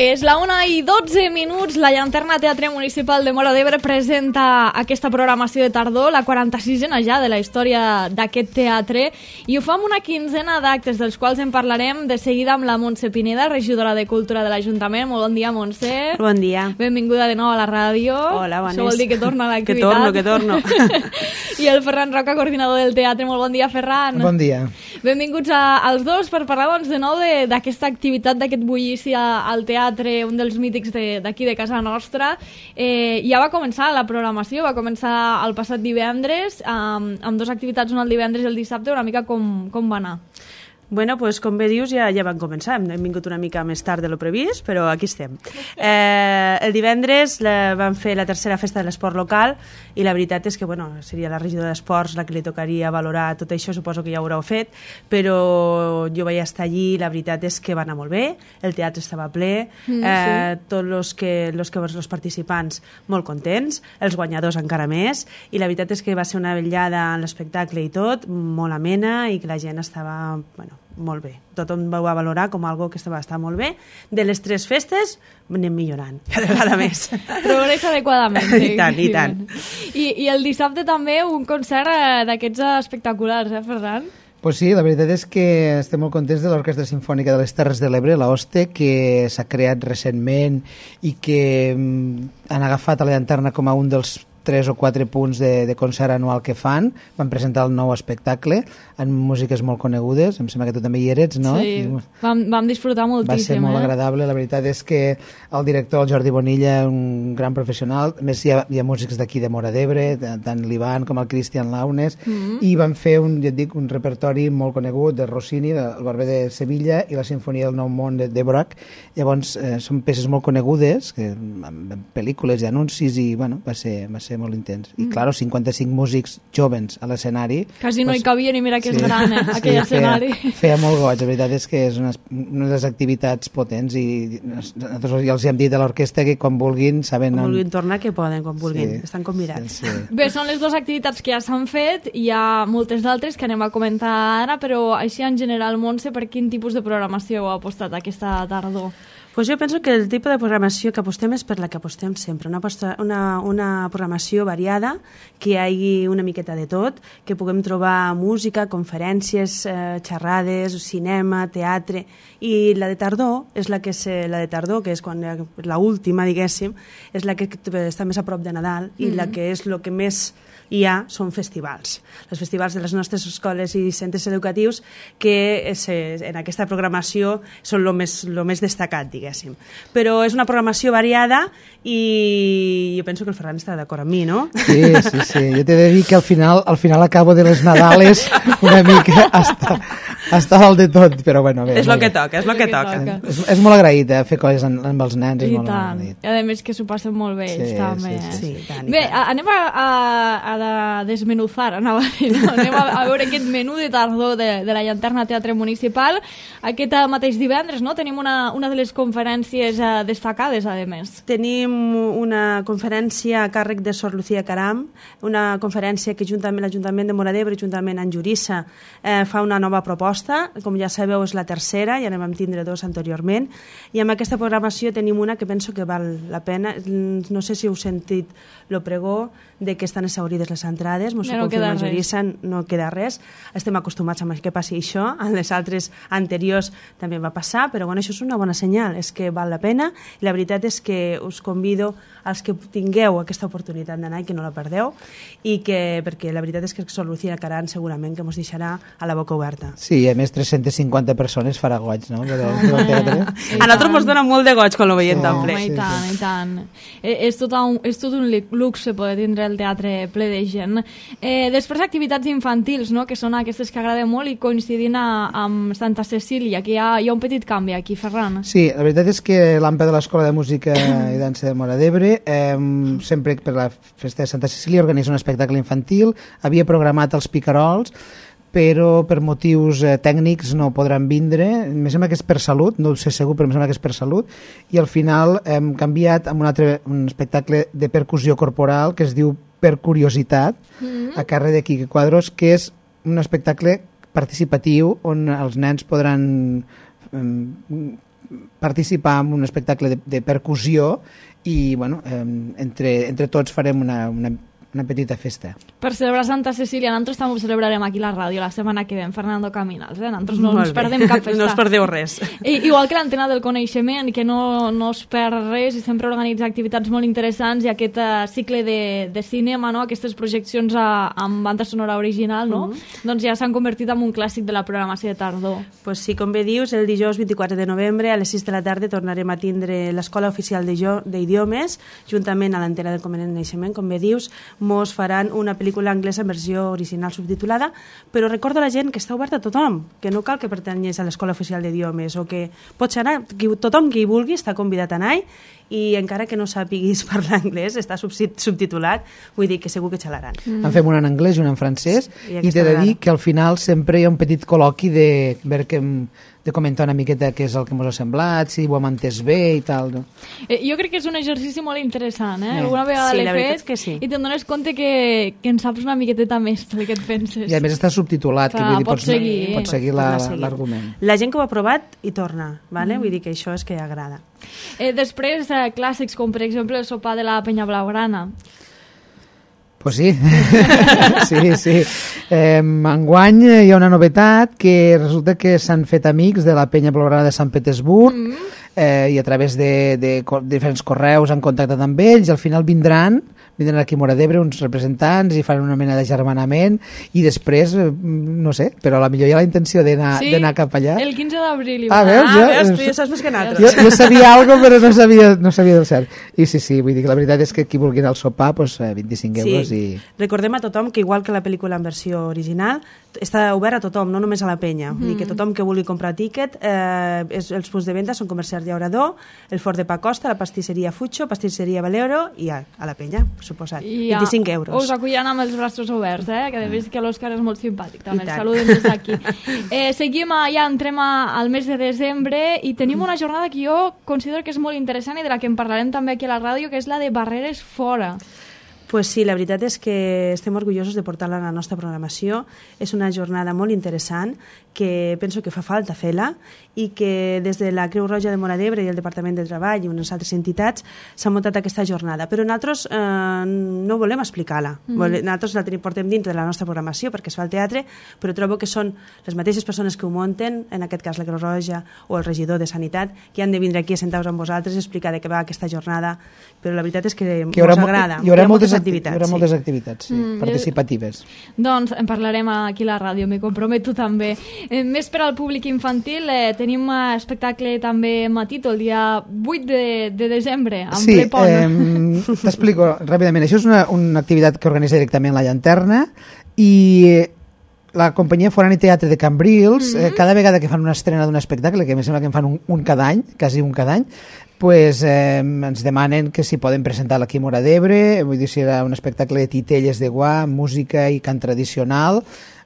És la 1:12, la Llanterna Teatre Municipal de Móra d'Ebre presenta aquesta programació de tardor, la 46a ja de la història d'aquest teatre, i ho fa amb una quinzena d'actes, dels quals en parlarem de seguida amb la Montse Pineda, regidora de Cultura de l'Ajuntament. Molt bon dia, Montse. Bon dia. Benvinguda de nou a la ràdio. Hola, bones. Això vol dir que torna a l'activitat. Que torno. I el Ferran Roca, coordinador del teatre. Molt bon dia, Ferran. Bon dia. Benvinguts als dos per parlar de nou d'aquesta activitat, d'aquest bullici al teatre, un dels mítics d'aquí de casa nostra. Ja va començar la programació, va començar el passat divendres, amb dues activitats, una el divendres i el dissabte. Una mica com va anar? Bueno, pues, com bé dius, ja van començar. Hem vingut una mica més tard de lo previst, però aquí estem. El divendres van fer la tercera festa de l'esport local i la veritat és que seria la regidora d'Esports la que li tocaria valorar tot això, suposo que ja ho haureu fet, però jo vaig estar allí, la veritat és que va anar molt bé, el teatre estava ple, tots els participants molt contents, els guanyadors encara més, i la veritat és que va ser una vetllada en l'espectacle i tot, molt amena, i que la gent estava molt bé. Tothom va valorar com algo que estava molt bé. De les 3 festes anem millorant cada vegada més. Progressa adequadament. I tant. I el dissabte també un concert d'aquests espectaculars, Ferran? Pues sí, la veritat és que estem molt contents de l'Orquestra Simfònica de les Terres de l'Ebre, l'OSTE, que s'ha creat recentment i que han agafat a la Llanterna com a un dels 3 o 4 punts de concert anual que fan. Van presentar el nou espectacle amb músiques molt conegudes. Em sembla que tu també hi eres, no? Sí, vam disfrutar moltíssim. Va ser molt agradable. La veritat és que el director, el Jordi Bonilla, un gran professional. A més, hi ha músics d'aquí de Móra d'Ebre, tant l'Ivan com el Cristian Launes, i van fer un repertori molt conegut de Rossini, el Barber de Sevilla i la Sinfonia del Nou Món de Dvořák. Llavors, són peces molt conegudes, amb pel·lícules i anuncis, i va ser molt intens. I, clar, 55 músics jovens a l'escenari. Quasi no hi cabia ni mira que és gran, aquell escenari. Feia molt goig. La veritat és que és una de les activitats potents, i nosaltres ja els hem dit a l'orquestra que quan vulguin saben... Quan vulguin tornar, que poden, quan vulguin. Estan convidats. Sí. Bé, són les dues activitats que ja s'han fet, i hi ha moltes d'altres que anem a comentar ara, però així en general, Montse, per quin tipus de programació heu apostat aquesta tardor? Pues jo penso que el tipus de programació que apostem és per la que apostem sempre, una programació variada, que hi hagi una miqueta de tot, que puguem trobar música, conferències, xerrades, cinema, teatre, i la de tardor, que és quan l'última, diguéssim, és la que està més a prop de Nadal, i la que és el que més hi ha són festivals. Els festivals de les nostres escoles i centres educatius, que en aquesta programació són el més destacat, diguéssim. Però és una programació variada, i jo penso que el Ferran està d'acord amb mi, no? Sí. Jo t'he de dir que al final acabo de les Nadales una mica hasta dalt de tot, però bé. És el que toca. És molt agraït fer coses amb els nens. I tant. A més que s'ho passen molt bé ells, també. Sí, bé, anem a desmenuzar, anem a veure aquest menú de tardor de la Llanterna Teatre Municipal. Aquest mateix divendres, no? Tenim una de les conferències destacades, a més. Tenim una conferència a càrrec de Sor Lucía Caram, una conferència que juntament l'Ajuntament de Móra d'Ebre, juntament amb Jurissa, fa una nova proposta. Com ja sabeu, és la tercera, ja en vam tindre 2 anteriorment, i amb aquesta programació tenim una que penso que val la pena. No sé si heu sentit el pregó de que estan exhaurides les entrades, no queda res. Estem acostumats a que passi això, en les altres anteriors també va passar, però això és una bona senyal, és que val la pena, i la veritat és que us convido als que tingueu aquesta oportunitat d'anar i que no la perdeu, perquè la veritat és que Sor Lucía Caram segurament que ens deixarà a la boca oberta. Sí, a més 350 persones farà goig, no? A nosaltres ens dona molt de goig quan ho veiem tan ple. I tant. És tot un luxe poder tindre el teatre ple de gent. Després activitats infantils, no? Que són aquestes que agraden molt, i coincidint amb Santa Cecília, que hi ha un petit canvi aquí, Ferran. Sí, la veritat és que l'AMPA de l'Escola de Música i Dansa de Móra d'Ebre sempre per la festa de Santa Cecília organitza un espectacle infantil. Havia programat els picarols, però per motius tècnics no podran vindre. Em sembla que és per salut, no ho sé segur, però em sembla que és per salut, i al final hem canviat amb un espectacle de percussió corporal que es diu Per Curiositat, a càrrec de Quique Quadros, que és un espectacle participatiu on els nens podran participar en un espectacle de percussió i bueno, entre tots farem una petita festa. Per celebrar Santa Cecília, nosaltres també ho celebrarem aquí a la ràdio la setmana que ve, Fernando Caminals. Nosaltres no ens perdem cap festa. No us perdeu res. Igual que l'Antena del Coneixement, que no es perd res i sempre organitza activitats molt interessants, i aquest cicle de cinema, no? Aquestes projeccions amb banda sonora original, no? Doncs ja s'han convertit en un clàssic de la programació de tardor. Pues sí, com bé dius, el dijous 24 de novembre a les 6 de la tarda tornarem a tindre l'Escola Oficial d'Idiomes, juntament a l'Antena del Coneixement, com bé dius, mos faran una pel·lícula anglesa en versió original subtitulada, però recordo a la gent que està oberta a tothom, que no cal que pertanyés a l'Escola Oficial d'Idiomes, o que pots anar, tothom que hi vulgui està convidat a anar, i encara que no sàpiguis parlar anglès, està subtitulat, vull dir que segur que xalaran. En fem una en anglès i una en francès, i t'he de dir que al final sempre hi ha un petit col·loqui de comentar una miqueta què és el que ens ha semblat, si ho hem entès bé i tal. No? Jo crec que és un exercici molt interessant, alguna vegada sí, l'he fet, sí. I te'n dones compte que en saps una miqueteta més del que et penses. I a més està subtitulat, que vull dir, pots seguir l'argument. La gent que ho ha provat hi torna, vale? Vull dir que això és que agrada. Després, clàssics com per exemple el sopar de la Penya Blaugrana. Pues sí, sí. Enguany hi ha una novetat, que resulta que s'han fet amics de la Penya Blaugrana de Sant Petersburg, i a través de diferents correus han contactat amb ells, i al final vindran aquí a Móra d'Ebre uns representants i faran una mena d'agermanament, i després, no sé, però a la millor hi ha la intenció d'anar cap allà. El 15 d'abril. Veus, tu ja saps més que nosaltres. Jo sabia alguna cosa, però no sabia del cert. I sí, vull dir que la veritat és que qui vulgui anar al sopar, doncs 25 euros. Sí. Recordem a tothom que igual que la pel·lícula en versió original, està obert a tothom, no només a la penya. Vull dir que tothom que vulgui comprar tíquet, els punts de venda són Comercial Llaurador, el Fort de Pacosta, la pastisseria Fucho, pastisseria Valero i a la penya, suposat. 25 euros. Us acollen amb els braços oberts, que de vist que l'Òscar és molt simpàtic, també el saludem des d'aquí. Seguim, ja entrem al mes de desembre i tenim una jornada que jo considero que és molt interessant i de la que en parlarem també aquí a la ràdio, que és la de Barreres Fora. Pues sí, la veritat és que estem orgullosos de portar-la a la nostra programació. És una jornada molt interessant, que penso que fa falta fer-la, i que des de la Creu Roja de Móra d'Ebre i el Departament de Treball i unes altres entitats s'ha muntat aquesta jornada. Però nosaltres no volem explicar-la. Nosaltres la portem dintre de la nostra programació perquè es fa al teatre, però trobo que són les mateixes persones que ho munten, en aquest cas la Creu Roja o el regidor de Sanitat, que han de vindre aquí a sentar-vos amb vosaltres i explicar de què va aquesta jornada. Però la veritat és que ens agrada. Hi haurà moltes activitats participatives. Doncs en parlarem aquí a la ràdio, m'hi comprometo també. Més per al públic infantil, tenim espectacle també matito el dia 8 de desembre, amb ple pont. T'explico ràpidament. Això és una activitat que organitza directament la Llanterna, i la companyia Forani Teatre de Cambrils, cada vegada que fan una estrena d'un espectacle, que em sembla que en fan un cada any, quasi un cada any, pues, ens demanen que si poden presentar-la aquí a Móra d'Ebre. Vull dir, si era un espectacle de titelles de guà, música i cant tradicional,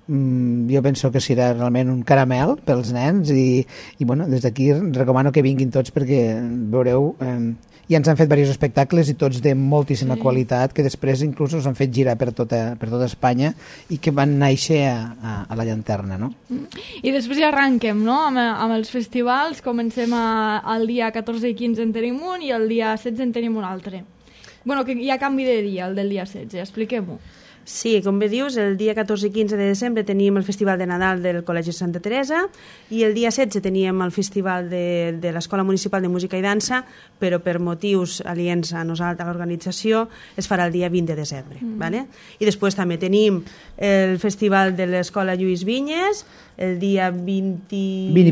jo penso que serà realment un caramel pels nens, i bueno, des d'aquí recomano que vinguin tots, perquè veureu, ja ens han fet diversos espectacles i tots de moltíssima qualitat, que després inclús us han fet girar per tota Espanya i que van néixer a la Llanterna, no? I després ja arranquem, no?, amb els festivals. Comencem el dia 14 i 15 en tenim un i el dia 16 en tenim un altre. Bueno, que hi ha canvi de dia, el del dia 16, expliquem-ho. Sí, com bé dius, el dia 14 i 15 de desembre teníem el Festival de Nadal del Col·legi Santa Teresa, i el dia 16 teníem el Festival de l'Escola Municipal de Música i Dansa, però per motius aliens a nosaltres, a l'organització, es farà el dia 20 de desembre. Vale? I després també tenim el Festival de l'Escola Lluís Vinyes, el dia 20 i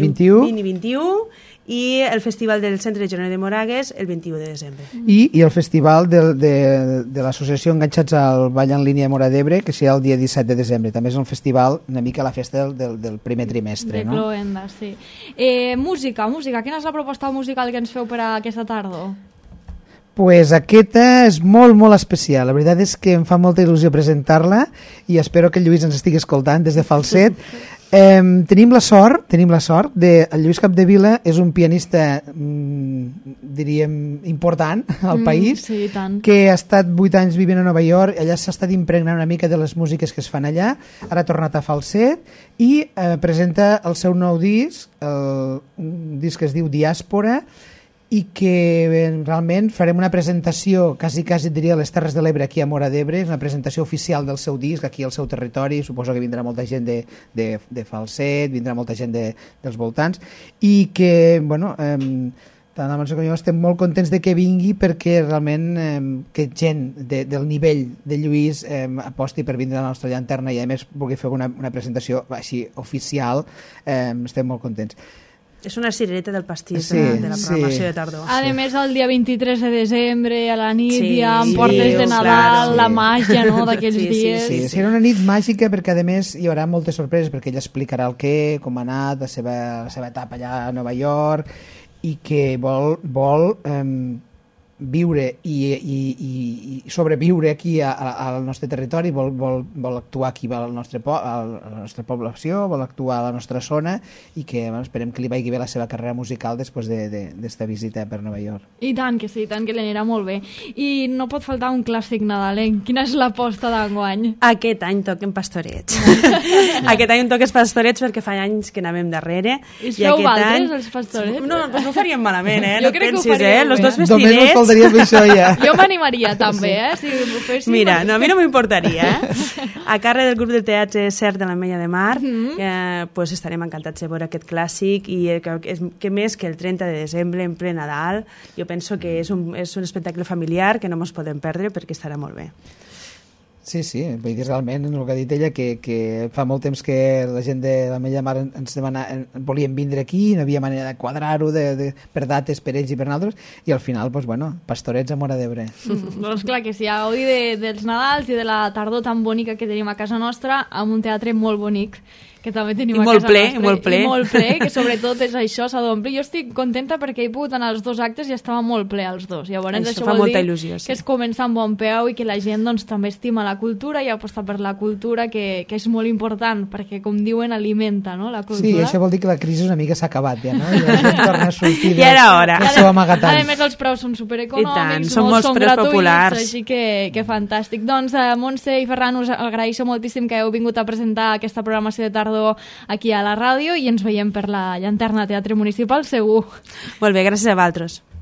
21, i el Festival del Centre General de Moragues el 21 de desembre. I el Festival de l'Associació Enganxats al Ball en Línia de Móra d'Ebre, que serà el dia 17 de desembre. També és un festival, una mica la festa del primer trimestre. De cloenda, sí. Música. Quina és la proposta musical que ens feu per a aquesta tardor? Pues aquesta és molt, molt especial. La veritat és que em fa molta il·lusió presentar-la, i espero que el Lluís ens estigui escoltant des de Falset. Tenim la sort de el Lluís Capdevila és un pianista diríem important al país, sí, tant. que ha estat 8 anys vivint a Nova York, allà s'ha estat impregnant una mica de les músiques que es fan allà, ara ha tornat a Falset i presenta el seu nou disc, un disc que es diu Diàspora, i que realment farem una presentació quasi diria a les Terres de l'Ebre aquí a Móra d'Ebre, és una presentació oficial del seu disc aquí al seu territori, suposo que vindrà molta gent de Falset, vindrà molta gent dels voltants i que, bueno, tant la Montse com jo estem molt contents de que vingui perquè realment que gent del nivell de Lluís aposti per vindre a la nostra llanterna i a més vulgui fer una presentació així oficial, estem molt contents. És una cirereta del pastís de la programació de tardor. A més, el dia 23 de desembre, a la nit, ja amb portes de Nadal, la màgia, no?, d'aquells dies. Sí, serà una nit màgica perquè, a més, hi haurà moltes sorpreses perquè ella explicarà el què, com ha anat, la seva etapa allà a Nova York, i que vol viure i sobreviure aquí al nostre territori, vol actuar aquí a la nostra població, vol actuar a la nostra zona i que esperem que li vagi bé la seva carrera musical després d'esta visita per Nova York. I tant que sí, tant que li anirà molt bé. I no pot faltar un clàssic nadalenc. Quina és l'aposta d'enguany? Aquest any toquen pastorets. Aquest any toques pastorets perquè fa anys que anàvem darrere. I feu vosaltres, els pastorets? No, doncs no ho faríem malament, Jo crec que ho faríeu bé. Los dos vestidets... Només us faltaria fer això ja. Jo m'animaria també, si m'ho fessin. Mira, no, a mi no m'importaria. A càrrec del grup de teatre Cert de l'Ametlla de Mar, pues estarem encantats de veure aquest clàssic i que més que el 30 de desembre en ple Nadal, jo penso que és un espectacle familiar que no ens podem perdre perquè estarà molt bé. Sí, vull dir realment el que ha dit ella que fa molt temps que la gent de l'Ametlla de Mar ens volien vindre aquí, no havia manera de quadrar-ho per dates per ells i per nosaltres i al final, doncs bueno, pastorets a Móra d'Ebre. Doncs clar que sí, a gaudi dels Nadals i de la tardor tan bonica que tenim a casa nostra, amb un teatre molt bonic que també tenim a casa nostra. I molt ple, que sobretot és això, s'ha d'omplir. Jo estic contenta perquè he pogut anar als 2 actes i estava molt ple els 2. Llavors això fa vol molta dir il·lusió, sí. que es comença amb bon peu i que la gent doncs, també estima la cultura i aposta per la cultura, que és molt important, perquè com diuen alimenta, no?, la cultura. Sí, això vol dir que la crisi una mica s'ha acabat ja, no? I la gent torna a sortir ja era hora. del seu amagatall. A més, els preus són supereconòmics, són molts preus gratuïts, populars. així que fantàstic. Doncs Montse i Ferran, us agraeixo moltíssim que heu vingut a presentar aquesta programació de tardor aquí a la ràdio i ens veiem per la Llanterna Teatre Municipal, segur. Molt bé, gràcies a vosaltres.